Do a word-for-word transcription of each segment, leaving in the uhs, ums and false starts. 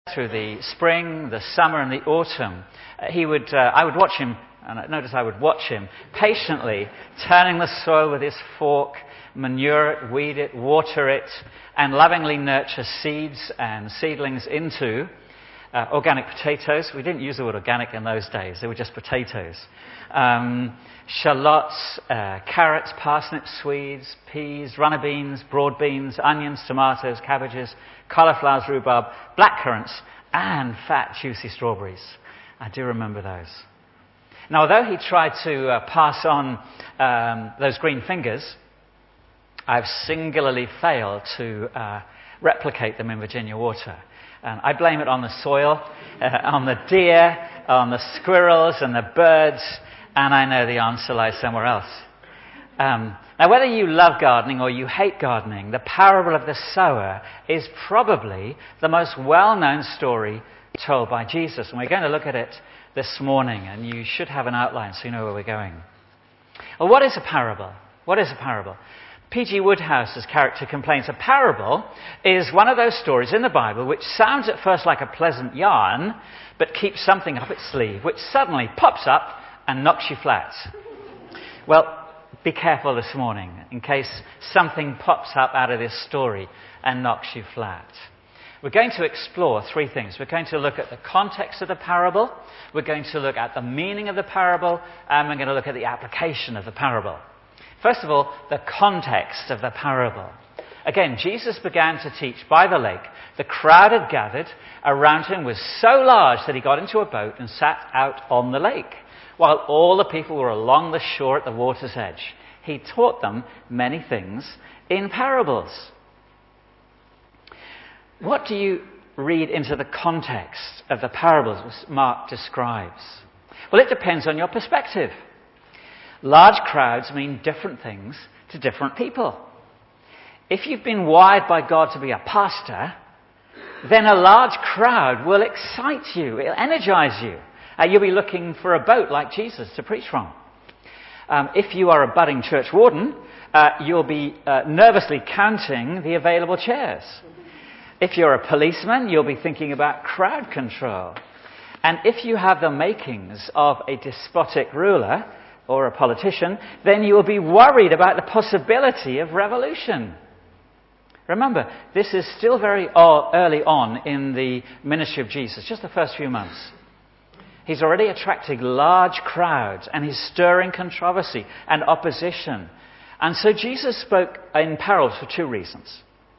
through the spring, the summer, and the autumn, uh, he would, uh, I would watch him, and I notice I would watch him patiently turning the soil with his fork, manure it, weed it, water it, and lovingly nurture seeds and seedlings into uh, organic potatoes. We didn't use the word organic in those days; they were just potatoes. Um, shallots, uh, carrots, parsnips, swedes, peas, runner beans, broad beans, onions, tomatoes, cabbages, cauliflowers, rhubarb, blackcurrants, and fat, juicy strawberries. I do remember those. Now, although he tried to uh, pass on um, those green fingers, I've singularly failed to uh, replicate them in Virginia water. And I blame it on the soil, uh, on the deer, on the squirrels and the birds, and I know the answer lies somewhere else. Um, now, whether you love gardening or you hate gardening, the parable of the sower is probably the most well-known story told by Jesus. And we're going to look at it this morning, and you should have an outline so you know where we're going. Well, what is a parable? What is a parable? P G Woodhouse's character complains a parable is one of those stories in the Bible which sounds at first like a pleasant yarn, but keeps something up its sleeve, which suddenly pops up and knocks you flat. Well, be careful this morning in case something pops up out of this story and knocks you flat. We're going to explore three things. We're going to look at the context of the parable, we're going to look at the meaning of the parable, and we're going to look at the application of the parable. First of all, the context of the parable. Again, Jesus began to teach by the lake. The crowd had gathered. Around him was so large that he got into a boat and sat out on the lake, while all the people were along the shore at the water's edge. He taught them many things in parables. What do you read into the context of the parables Mark describes? Well, it depends on your perspective. Large crowds mean different things to different people. If you've been wired by God to be a pastor, then a large crowd will excite you, it'll energize you. Uh, you'll be looking for a boat like Jesus to preach from. Um, if you are a budding church warden, uh, you'll be uh, nervously counting the available chairs. If you're a policeman, you'll be thinking about crowd control. And if you have the makings of a despotic ruler or a politician, then you will be worried about the possibility of revolution. Remember, this is still very early on in the ministry of Jesus, just the first few months. He's already attracting large crowds, and he's stirring controversy and opposition. And so Jesus spoke in parables for two reasons.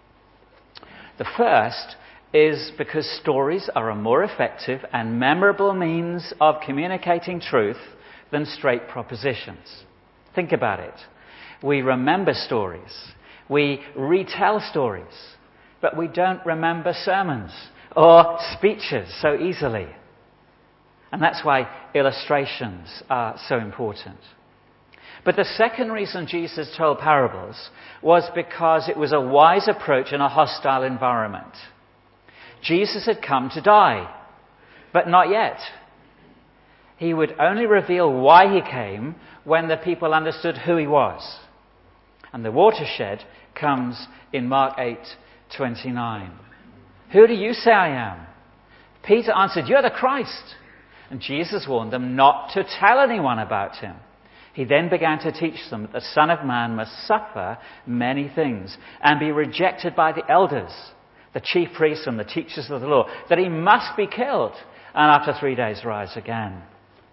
The first is because stories are a more effective and memorable means of communicating truth than straight propositions. Think about it. We remember stories. We retell stories. But we don't remember sermons or speeches so easily. And that's why illustrations are so important. But the second reason Jesus told parables was because it was a wise approach in a hostile environment. Jesus had come to die, but not yet. He would only reveal why he came when the people understood who he was. And the watershed comes in Mark eight twenty-nine. Who do you say I am? Peter answered, you're the Christ. And Jesus warned them not to tell anyone about him. He then began to teach them that the Son of Man must suffer many things and be rejected by the elders, the chief priests and the teachers of the law, that he must be killed and after three days rise again.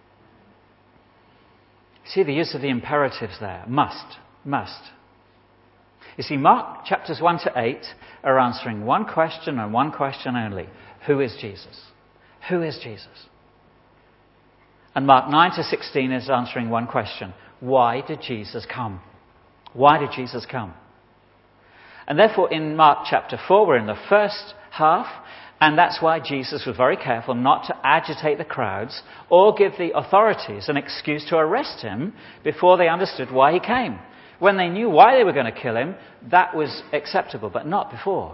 See the use of the imperatives there. Must. Must. You see, Mark chapters one to eight are answering one question and one question only. Who is Jesus? Who is Jesus? And Mark nine to sixteen is answering one question. Why did Jesus come? Why did Jesus come? And therefore in Mark chapter four, we're in the first half, and that's why Jesus was very careful not to agitate the crowds or give the authorities an excuse to arrest him before they understood why he came. When they knew why they were going to kill him, that was acceptable, but not before.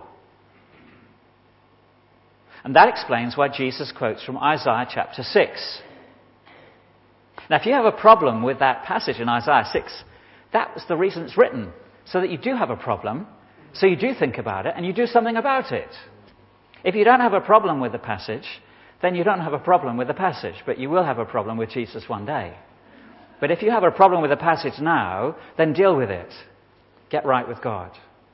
And that explains why Jesus quotes from Isaiah chapter six. Now, if you have a problem with that passage in Isaiah six, that was the reason it's written, so that you do have a problem, so you do think about it, and you do something about it. If you don't have a problem with the passage, then you don't have a problem with the passage, but you will have a problem with Jesus one day. But if you have a problem with the passage now, then deal with it. Get right with God.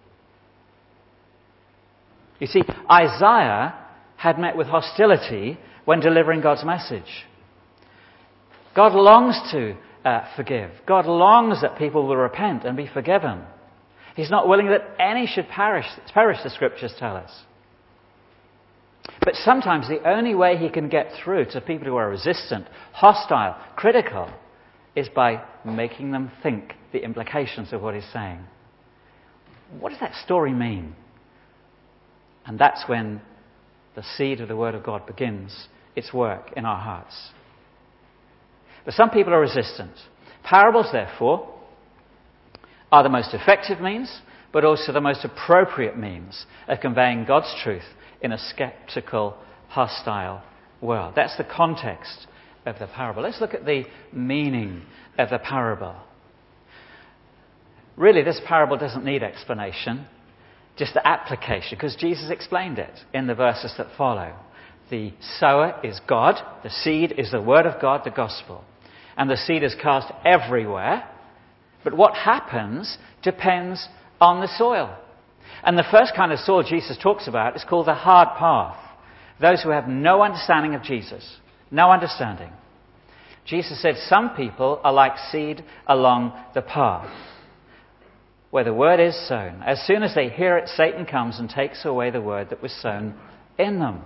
You see, Isaiah had met with hostility when delivering God's message. God longs to uh, forgive. God longs that people will repent and be forgiven. He's not willing that any should perish, perish, the Scriptures tell us. But sometimes the only way he can get through to people who are resistant, hostile, critical, is by making them think the implications of what he's saying. What does that story mean? And that's when the seed of the Word of God begins its work in our hearts. But some people are resistant. Parables, therefore, are the most effective means, but also the most appropriate means of conveying God's truth in a skeptical, hostile world. That's the context of the parable. Let's look at the meaning of the parable. Really, this parable doesn't need explanation, just the application, because Jesus explained it in the verses that follow. The sower is God, the seed is the Word of God, the gospel. And the seed is cast everywhere, but what happens depends on the soil. And the first kind of soil Jesus talks about is called the hard path. Those who have no understanding of Jesus. No understanding. Jesus said some people are like seed along the path, where the word is sown. As soon as they hear it, Satan comes and takes away the word that was sown in them.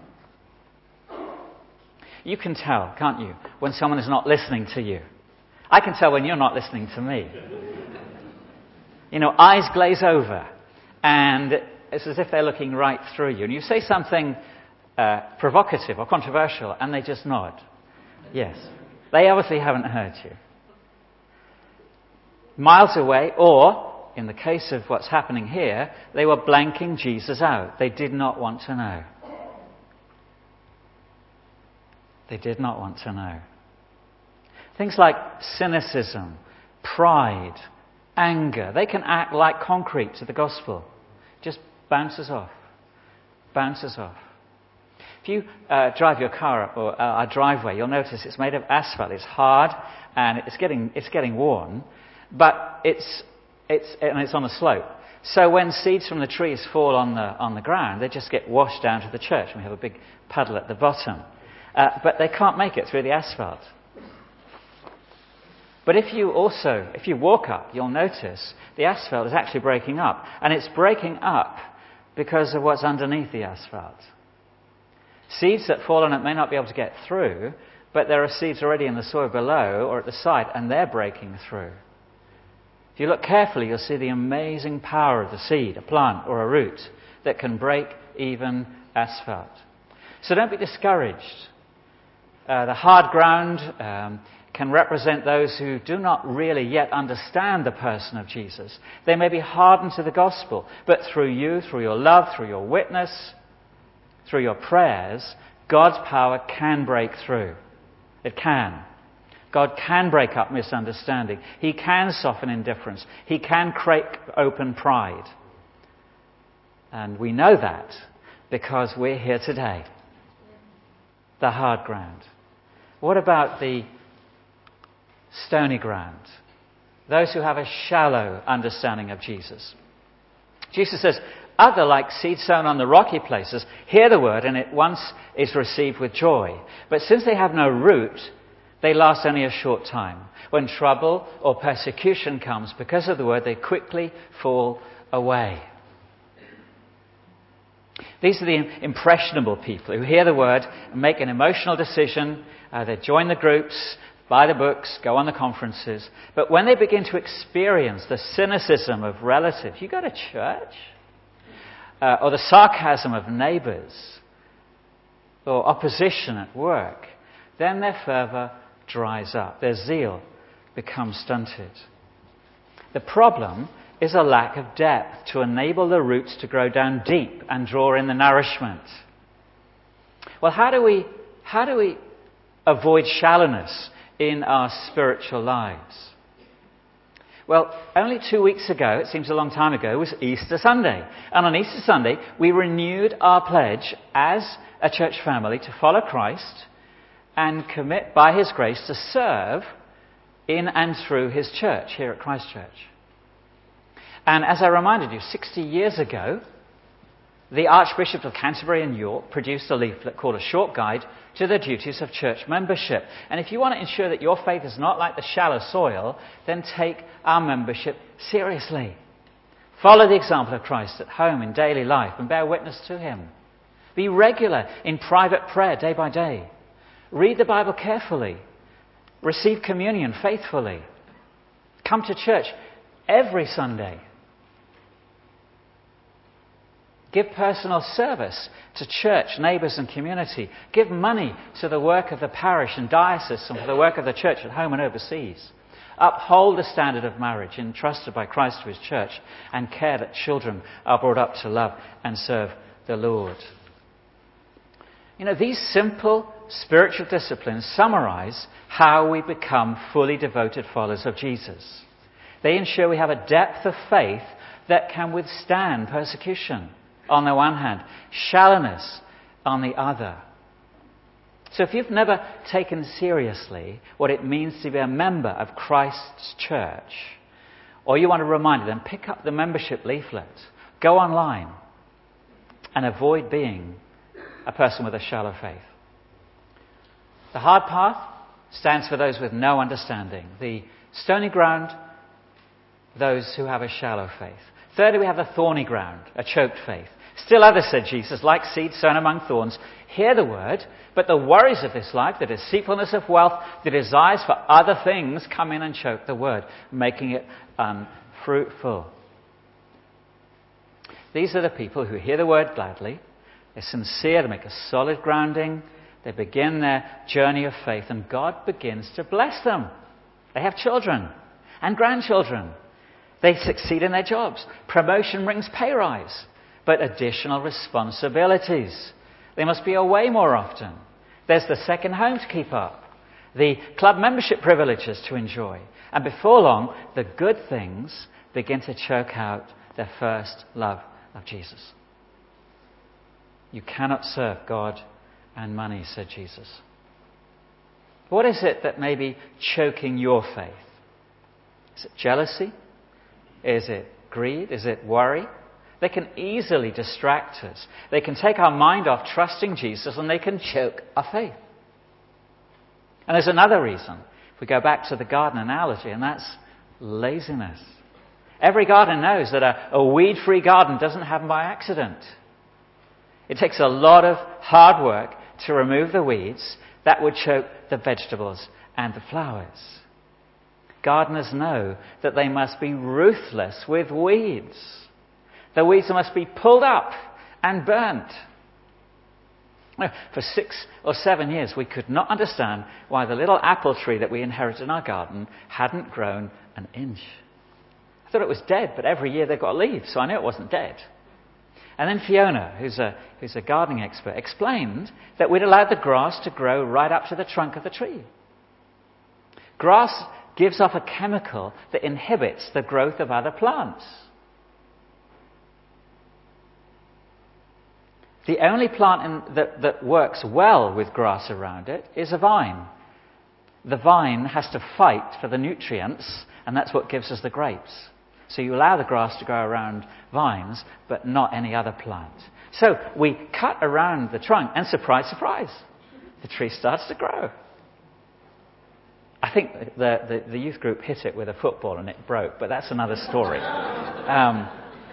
You can tell, can't you, when someone is not listening to you. I can tell when you're not listening to me. You know, eyes glaze over, and it's as if they're looking right through you. And you say something uh, provocative or controversial, and they just nod. Yes. They obviously haven't heard you. Miles away, or, in the case of what's happening here, they were blanking Jesus out. They did not want to know. They did not want to know. Things like cynicism, pride, anger, they can act like concrete to the gospel. Just bounces off. Bounces off. If you uh, drive your car up or uh, a driveway, you'll notice it's made of asphalt. It's hard and it's getting it's getting worn, but it's it's and it's on a slope. So when seeds from the trees fall on the on the ground, they just get washed down to the church. And we have a big puddle at the bottom, uh, but they can't make it through the asphalt. But if you also, if you walk up, you'll notice the asphalt is actually breaking up. And it's breaking up because of what's underneath the asphalt. Seeds that fall on it may not be able to get through, but there are seeds already in the soil below or at the site, and they're breaking through. If you look carefully, you'll see the amazing power of the seed, a plant or a root, that can break even asphalt. So don't be discouraged. Uh, the hard ground um, can represent those who do not really yet understand the person of Jesus. They may be hardened to the gospel, but through you, through your love, through your witness, through your prayers, God's power can break through. It can. God can break up misunderstanding. He can soften indifference. He can crack open pride. And we know that because we're here today. The hard ground. What about the stony ground? Those who have a shallow understanding of Jesus. Jesus says, other like seed sown on the rocky places hear the word and at once is received with joy. But since they have no root, they last only a short time. When trouble or persecution comes because of the word, they quickly fall away. These are the impressionable people who hear the word and make an emotional decision. Uh, they join the groups, buy the books, go on the conferences. But when they begin to experience the cynicism of relatives, you go to church? Uh, or the sarcasm of neighbours, or opposition at work, then their fervour dries up. Their zeal becomes stunted. The problem is a lack of depth to enable the roots to grow down deep and draw in the nourishment. Well, how do we, how do we avoid shallowness in our spiritual lives? Well, only two weeks ago, it seems a long time ago, was Easter Sunday. And on Easter Sunday, we renewed our pledge as a church family to follow Christ and commit by his grace to serve in and through his church here at Christ Church. And as I reminded you, sixty years ago, the Archbishop of Canterbury and York produced a leaflet called A Short Guide to the Duties of Church Membership. And if you want to ensure that your faith is not like the shallow soil, then take our membership seriously. Follow the example of Christ at home in daily life and bear witness to him. Be regular in private prayer day by day. Read the Bible carefully. Receive communion faithfully. Come to church every Sunday. Give personal service to church, neighbours and community. Give money to the work of the parish and diocese and for the work of the church at home and overseas. Uphold the standard of marriage entrusted by Christ to his church and care that children are brought up to love and serve the Lord. You know, these simple spiritual disciplines summarise how we become fully devoted followers of Jesus. They ensure we have a depth of faith that can withstand persecution on the one hand, shallowness on the other. So if you've never taken seriously what it means to be a member of Christ's church, or you want a reminder, then pick up the membership leaflet, go online, and avoid being a person with a shallow faith. The hard path stands for those with no understanding. The stony ground, those who have a shallow faith. Thirdly, we have the thorny ground, a choked faith. Still others, said Jesus, like seed sown among thorns, hear the word, but the worries of this life, the deceitfulness of wealth, the desires for other things come in and choke the word, making it unfruitful. These are the people who hear the word gladly. They're sincere to make a solid grounding. They begin their journey of faith, and God begins to bless them. They have children and grandchildren. They succeed in their jobs. Promotion brings pay rise, but additional responsibilities. They must be away more often. There's the second home to keep up, the club membership privileges to enjoy. And before long, the good things begin to choke out their first love of Jesus. You cannot serve God and money, said Jesus. What is it that may be choking your faith? Is it jealousy? Is it greed? Is it worry? They can easily distract us. They can take our mind off trusting Jesus, and they can choke our faith. And there's another reason. If we go back to the garden analogy, and that's laziness. Every gardener knows that a, a weed-free garden doesn't happen by accident. It takes a lot of hard work to remove the weeds that would choke the vegetables and the flowers. Gardeners know that they must be ruthless with weeds. The weeds must be pulled up and burnt. For six or seven years, we could not understand why the little apple tree that we inherited in our garden hadn't grown an inch. I thought it was dead, but every year they've got leaves, so I knew it wasn't dead. And then Fiona, who's a, who's a gardening expert, explained that we'd allowed the grass to grow right up to the trunk of the tree. Grass gives off a chemical that inhibits the growth of other plants. The only plant in, that, that works well with grass around it is a vine. The vine has to fight for the nutrients, and that's what gives us the grapes. So you allow the grass to grow around vines, but not any other plant. So we cut around the trunk, and surprise, surprise, the tree starts to grow. I think the, the, the youth group hit it with a football and it broke, but that's another story. Um,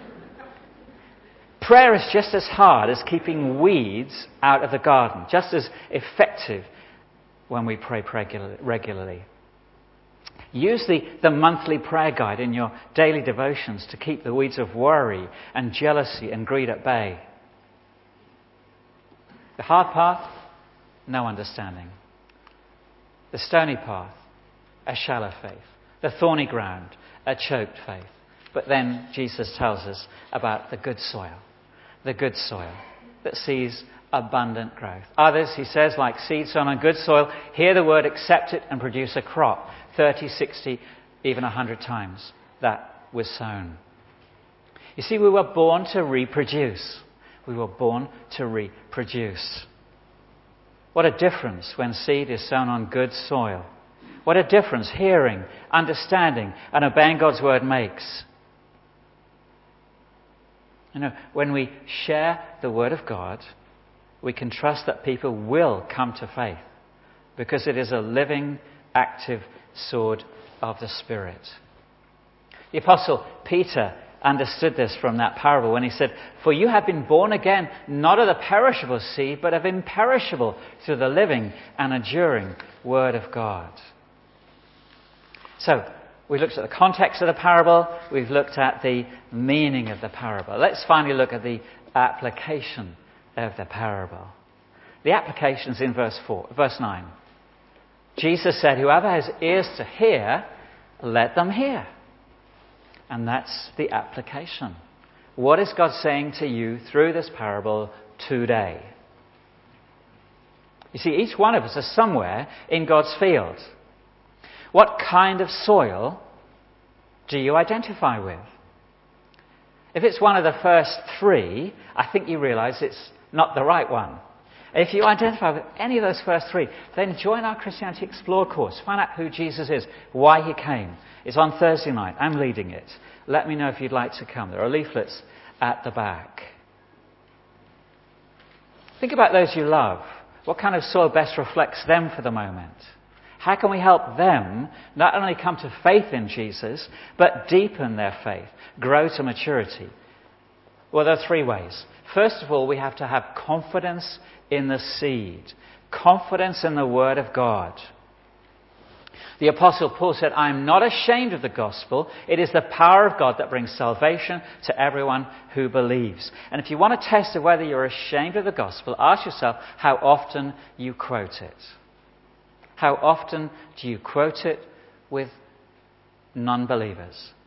prayer is just as hard as keeping weeds out of the garden, just as effective when we pray regularly. Use the, the monthly prayer guide in your daily devotions to keep the weeds of worry and jealousy and greed at bay. The hard path, no understanding. The stony path, a shallow faith. The thorny ground, a choked faith. But then Jesus tells us about the good soil. The good soil that sees abundant growth. Others, he says, like seed sown on good soil, hear the word, accept it, and produce a crop, thirty, sixty, even one hundred times that was sown. You see, we were born to reproduce. We were born to reproduce. What a difference when seed is sown on good soil. What a difference hearing, understanding, and obeying God's word makes. You know, when we share the word of God, we can trust that people will come to faith because it is a living, active sword of the Spirit. The Apostle Peter understood this from that parable when he said, "For you have been born again, not of the perishable seed, but of imperishable, through the living and enduring word of God." So, we've looked at the context of the parable, we've looked at the meaning of the parable. Let's finally look at the application of the parable. The application is in verse four, verse nine. Jesus said, "Whoever has ears to hear, let them hear." And that's the application. What is God saying to you through this parable today? You see, each one of us is somewhere in God's field. What kind of soil do you identify with? If it's one of the first three, I think you realize it's not the right one. If you identify with any of those first three, then join our Christianity Explored course. Find out who Jesus is, why he came. It's on Thursday night. I'm leading it. Let me know if you'd like to come. There are leaflets at the back. Think about those you love. What kind of soil best reflects them for the moment? How can we help them not only come to faith in Jesus, but deepen their faith, grow to maturity? Well, there are three ways. First of all, we have to have confidence in the seed, confidence in the Word of God. The Apostle Paul said, "I am not ashamed of the gospel. It is the power of God that brings salvation to everyone who believes." And if you want to test whether you're ashamed of the gospel, ask yourself how often you quote it. How often do you quote it with non-believers?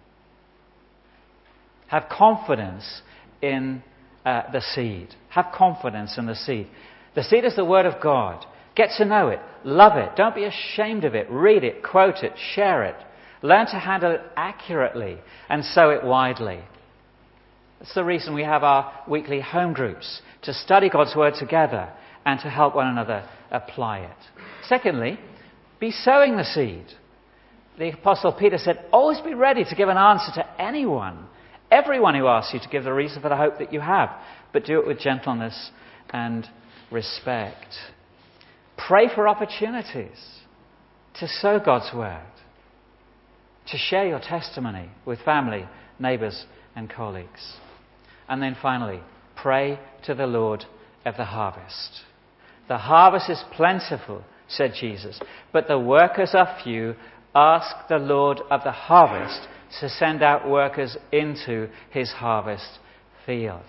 Have confidence in uh, the seed. Have confidence in the seed. The seed is the Word of God. Get to know it. Love it. Don't be ashamed of it. Read it. Quote it. Share it. Learn to handle it accurately and sow it widely. That's the reason we have our weekly home groups, to study God's Word together and to help one another apply it. Secondly, be sowing the seed. The Apostle Peter said, "Always be ready to give an answer to anyone, everyone who asks you to give the reason for the hope that you have, but do it with gentleness and respect." Pray for opportunities to sow God's Word, to share your testimony with family, neighbours and colleagues. And then finally, pray to the Lord of the harvest. "The harvest is plentiful," said Jesus, "but the workers are few. Ask the Lord of the harvest to send out workers into his harvest field."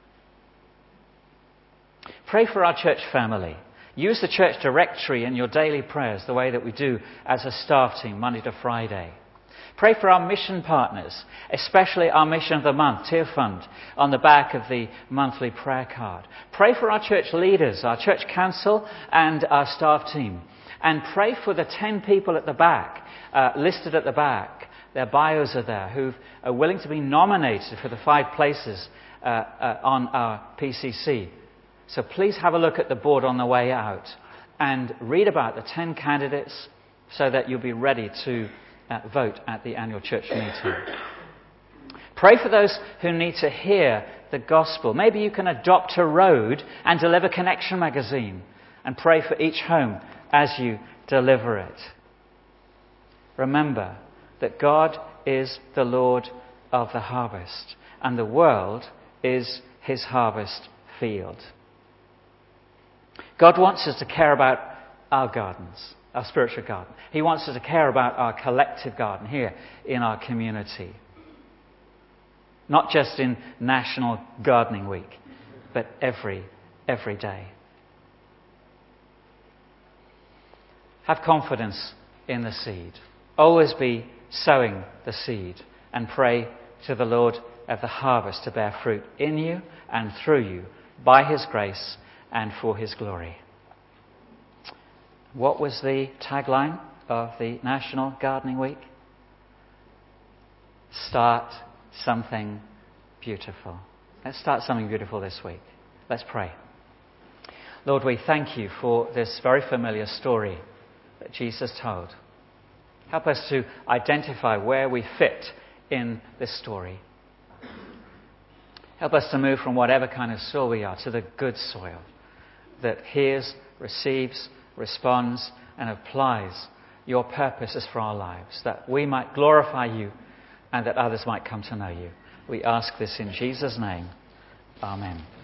Pray for our church family. Use the church directory in your daily prayers the way that we do as a staff team, Monday to Friday. Pray for our mission partners, especially our Mission of the Month, Tear Fund, on the back of the monthly prayer card. Pray for our church leaders, our church council and our staff team. And pray for the ten people at the back, uh, listed at the back. Their bios are there, who are willing to be nominated for the five places uh, uh, on our P C C. So please have a look at the board on the way out and read about the ten candidates so that you'll be ready to uh, vote at the annual church meeting. Pray for those who need to hear the gospel. Maybe you can adopt a road and deliver Connection magazine, and pray for each home as you deliver it. Remember that God is the Lord of the harvest, and the world is his harvest field. God wants us to care about our gardens, our spiritual garden. He wants us to care about our collective garden here in our community. Not just in National Gardening Week, but every, every day. Have confidence in the seed. Always be sowing the seed, and pray to the Lord of the harvest to bear fruit in you and through you by his grace and for his glory. What was the tagline of the National Gardening Week? start something beautiful. Let's start something beautiful this week. Let's pray. Lord, we thank you for this very familiar story that Jesus told. Help us to identify where we fit in this story. Help us to move from whatever kind of soil we are to the good soil that hears, receives, responds, and applies your purposes for our lives, that we might glorify you and that others might come to know you. We ask this in Jesus' name. Amen.